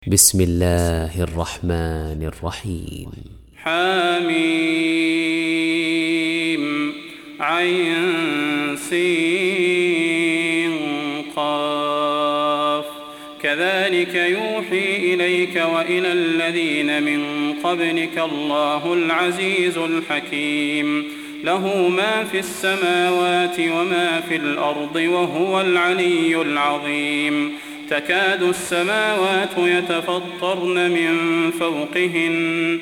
بسم الله الرحمن الرحيم. حميم عين سين قاف كذلك يوحي إليك وإلى الذين من قبلك الله العزيز الحكيم له ما في السماوات وما في الأرض وهو العلي العظيم تكاد السماوات يتفطرن من فوقهن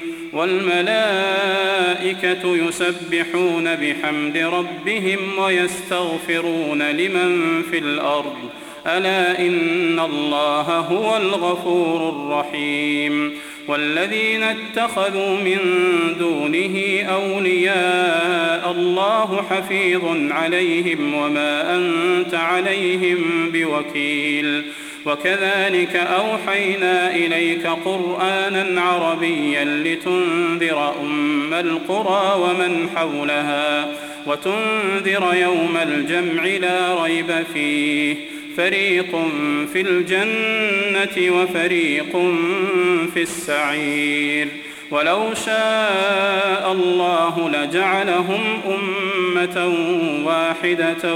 والملائكة يسبحون بحمد ربهم ويستغفرون لمن في الأرض ألا إن الله هو الغفور الرحيم والذين اتخذوا من دونه أولياء الله حفيظ عليهم وما أنت عليهم بوكيل وكذلك أوحينا إليك قرآنا عربيا لتنذر أم القرى ومن حولها وتنذر يوم الجمع لا ريب فيه فريق في الجنة وفريق في السعير ولو شاء الله لجعلهم أمة واحدة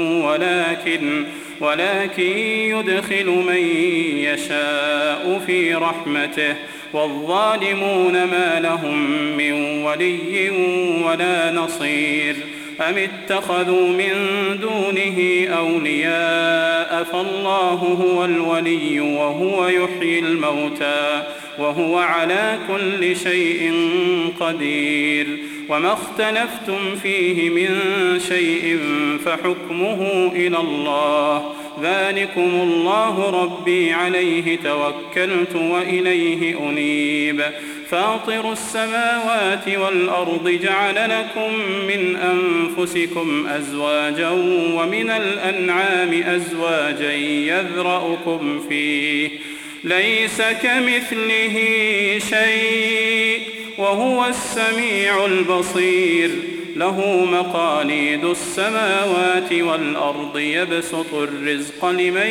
ولكن يدخل من يشاء في رحمته والظالمون ما لهم من ولي ولا نصير أم اتخذوا من دونه أولياء فالله هو الولي وهو يحيي الموتى وهو على كل شيء قدير وما اختلفتم فيه من شيء فحكمه إلى الله ذلكم الله ربي عليه توكلت وإليه أنيب فاطر السماوات والأرض جعل لكم من أنفسكم أزواجا ومن الأنعام أزواجا يذرأكم فيه ليس كمثله شيء وهو السميع البصير له مقاليد السماوات والأرض يبسط الرزق لمن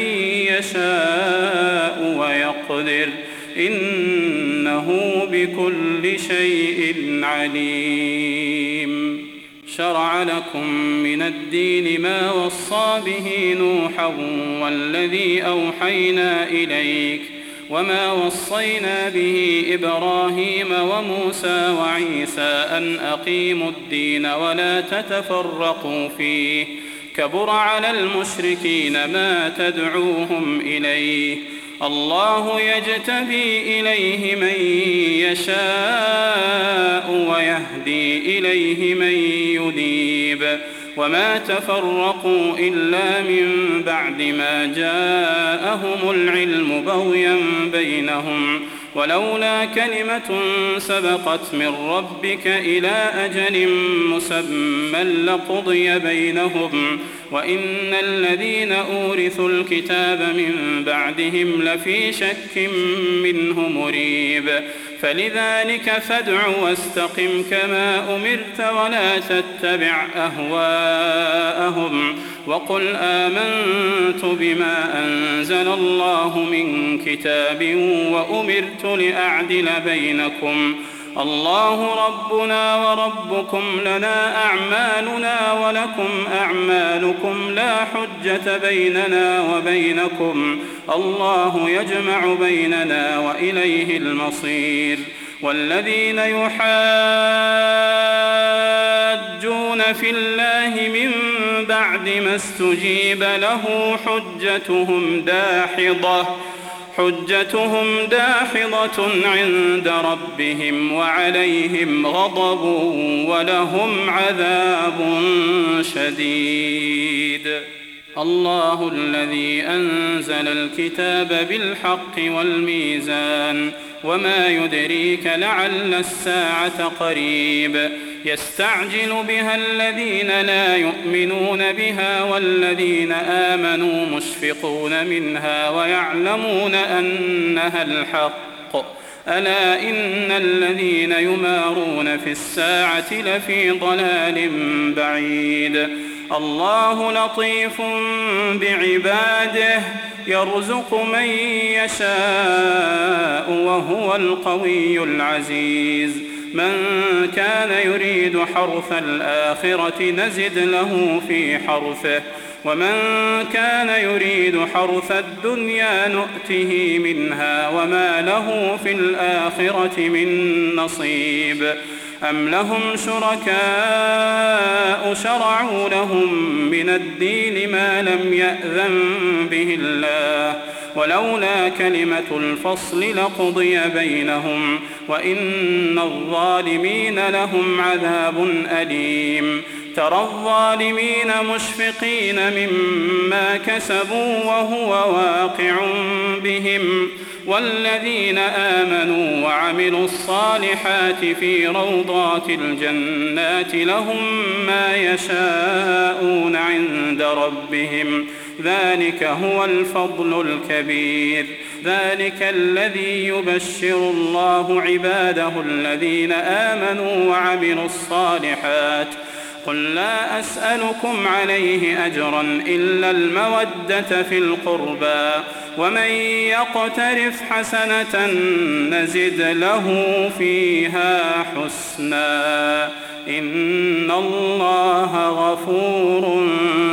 يشاء ويقدر إنه بكل شيء عليم شرع لكم من الدين ما وصى به نوحا والذي أوحينا إليك وما وصينا به إبراهيم وموسى وعيسى أن أقيموا الدين ولا تتفرقوا فيه كبر على المشركين ما تدعوهم إليه الله يجتبي إليه من يشاء ويهدي إليه من ينيب وما تفرقوا إلا من بعد ما جاءهم العلم بغيا بينهم ولولا كلمة سبقت من ربك إلى أجل مسمى لقضي بينهم وإن الذين أورثوا الكتاب من بعدهم لفي شك منه مريب فلذلك فادع واستقم كما أمرت ولا تتبع أهواءهم وقل آمنت بما أنزل الله من كتاب وأمرت لأعدل بينكم الله ربنا وربكم لنا أعمالنا ولكم أعمالكم لا حجة بيننا وبينكم الله يجمع بيننا وإليه المصير والذين يحاجون في الله من بعد ما استجيب له حجتهم داحضة عند ربهم وعليهم غضب ولهم عذاب شديد الله الذي أنزل الكتاب بالحق والميزان وما يدريك لعل الساعة قريب يستعجل بها الذين لا يؤمنون بها والذين آمنوا مشفقون منها ويعلمون أنها الحق ألا إن الذين يمارون في الساعة لفي ضلال بعيد الله لطيف بعباده يرزق من يشاء وهو القوي العزيز من كان يريد حرث الآخرة نزد له في حرثه ومن كان يريد حرث الدنيا نؤته منها وما له في الآخرة من نصيب أم لهم شركاء شرعوا لهم من الدين ما لم يأذن به الله ولولا كلمة الفصل لقضي بينهم وإن الظالمين لهم عذاب أليم ترى الظالمين مشفقين مما كسبوا وهو واقع بهم والذين آمنوا وعملوا الصالحات في روضات الجنات لهم ما يشاءون عند ربهم ذلك هو الفضل الكبير ذلك الذي يبشر الله عباده الذين آمنوا وعملوا الصالحات قل لا أسألكم عليه أجرا إلا المودة في القربى ومن يقترف حسنة نزد له فيها حسنا إن الله غفور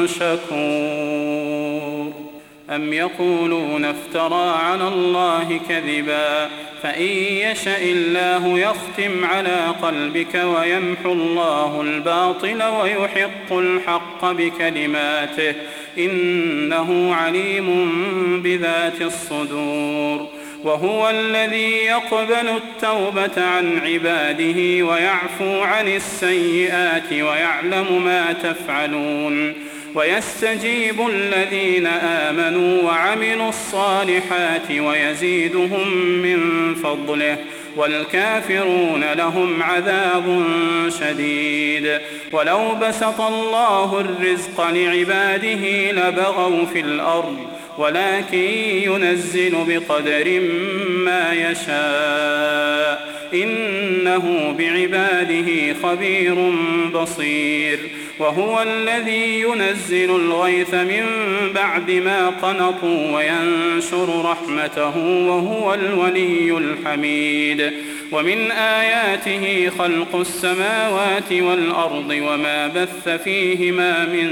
شكور أم يقولون افترى على الله كذبا فإن يشأ الله يختم على قلبك ويمحو الله الباطل ويحق الحق بكلماته إنه عليم بذات الصدور وهو الذي يقبل التوبة عن عباده ويعفو عن السيئات ويعلم ما تفعلون ويستجيب الذين آمنوا وعملوا الصالحات ويزيدهم من فضله والكافرون لهم عذاب شديد ولو بسط الله الرزق لعباده لبغوا في الأرض ولكن ينزل بقدر ما يشاء إنه بعباده خبير بصير وهو الذي ينزل الغيث من بعد ما قنطوا وينشر رحمته وهو الولي الحميد ومن آياته خلق السماوات والأرض وما بث فيهما من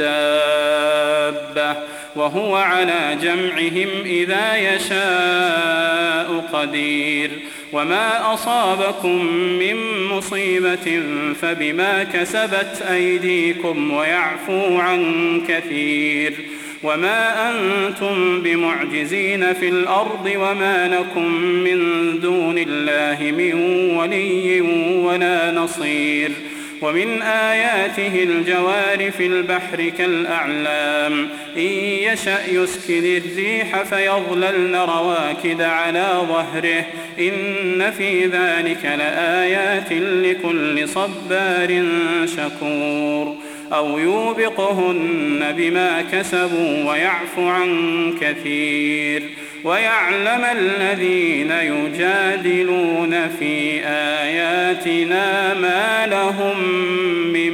دابة وهو على جمعهم إذا يشاء قدير وما أصابكم من مصيبة فبما كسبت أيديكم ويعفو عن كثير وما أنتم بمعجزين في الأرض وما لكم من دون الله من ولي ولا نصير ومن آياته الجوار في البحر كالأعلام إن يشأ يسكن الريح فيظللن رواكد على ظهره إن في ذلك لآيات لكل صبار شكور أو يوبقهن بما كسبوا ويعفو عن كثير ويعلم الذين يجادلون في آياتنا ما لهم من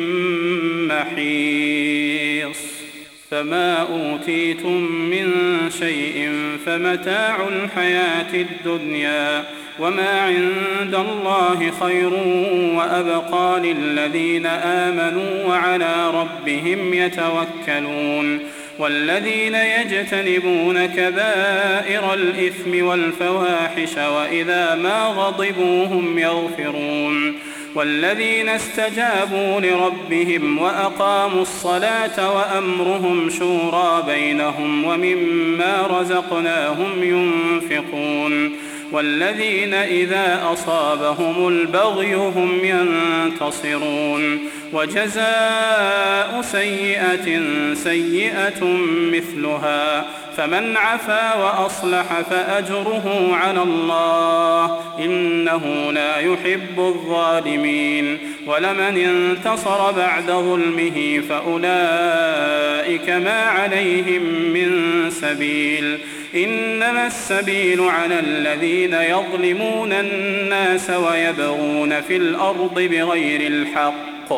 محيص فما أوتيتم من شيء فمتاع الحياة الدنيا وما عند الله خير وأبقى للذين آمنوا وعلى ربهم يتوكلون والذين يجتنبون كبائر الإثم والفواحش وإذا ما غضبوا هم يغفرون والذين استجابوا لربهم وأقاموا الصلاة وأمرهم شورى بينهم ومما رزقناهم ينفقون والذين إذا أصابهم البغي هم ينتصرون وجزاء سيئة سيئة مثلها فمن عفا وأصلح فأجره على الله إنه لا يحب الظالمين ولمن انتصر بعد ظلمه فأولئك ما عليهم من سبيل إنما السبيل على الذين يظلمون الناس ويبغون في الأرض بغير الحق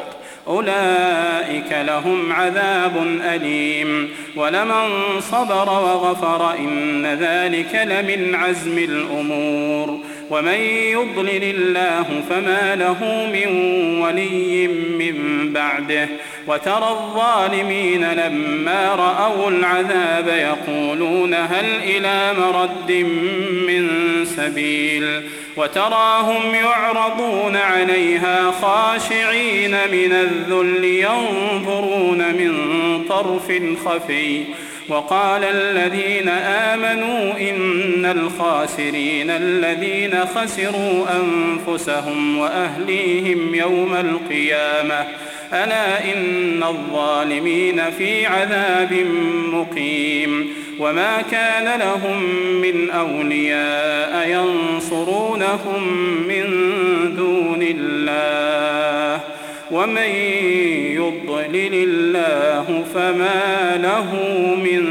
أولئك لهم عذاب أليم ولمن صبر وغفر إن ذلك لمن عزم الأمور ومن يضلل الله فما له من ولي من بعده وترى الظالمين لما رأوا العذاب يقولون هل إلى مرد من سبيل وتراهم يعرضون عليها خاشعين من الذل ينظرون من طرف خفي وقال الذين آمنوا إن الخاسرين الذين خسروا أنفسهم وأهليهم يوم القيامة ألا إن الظالمين في عذاب مقيم وما كان لهم من أولياء ينصرونهم من دون الله ومن يضلل الله فما له من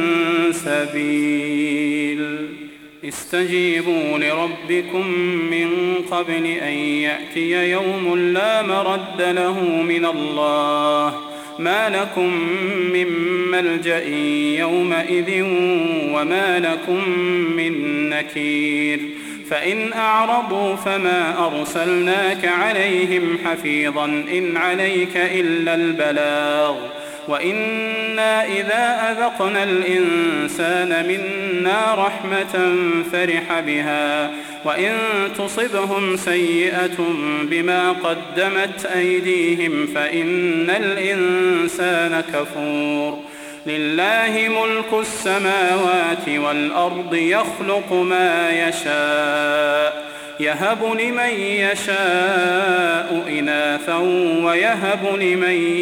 سبيل استجيبوا لربكم من قبل أن يأتي يوم لا مرد له من الله ما لكم من ملجأ يومئذ وما لكم من نكير فإن أعرضوا فما أرسلناك عليهم حفيظا إن عليك إلا البلاغ وإنا إذا أذقنا الإنسان منا رحمة فرح بها وإن تصبهم سيئة بما قدمت أيديهم فإن الإنسان كفور لله ملك السماوات والأرض يخلق ما يشاء يهب لمن يشاء إناثا ويهب لمن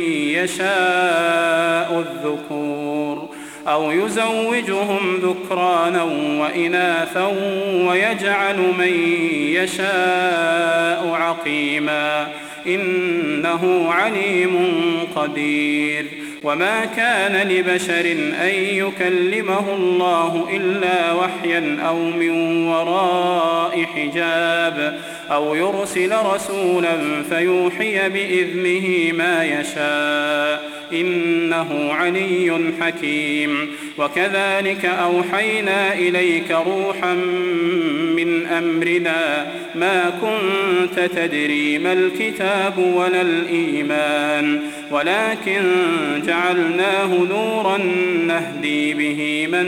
يشاء الذكور أو يزوجهم ذكرانا وإناثا ويجعل من يشاء عقيما إنه عليم قدير وما كان لبشر أن يكلمه الله إلا وحيا أو من وراء حجاب أو يرسل رسولا فيوحي بإذنه ما يشاء إنه علي حكيم وكذلك أوحينا إليك روحا من أمرنا ما كنت تدري ما الكتاب ولا الإيمان ولكن جعلناه نورا نهدي به من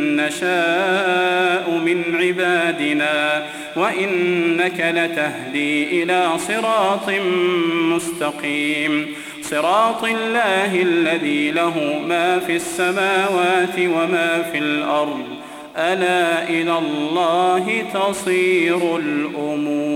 نشاء من عبادنا وإنك لتهدي إلى صراط مستقيم صراط الله الذي له ما في السماوات وما في الأرض ألا إلى الله تصير الأمور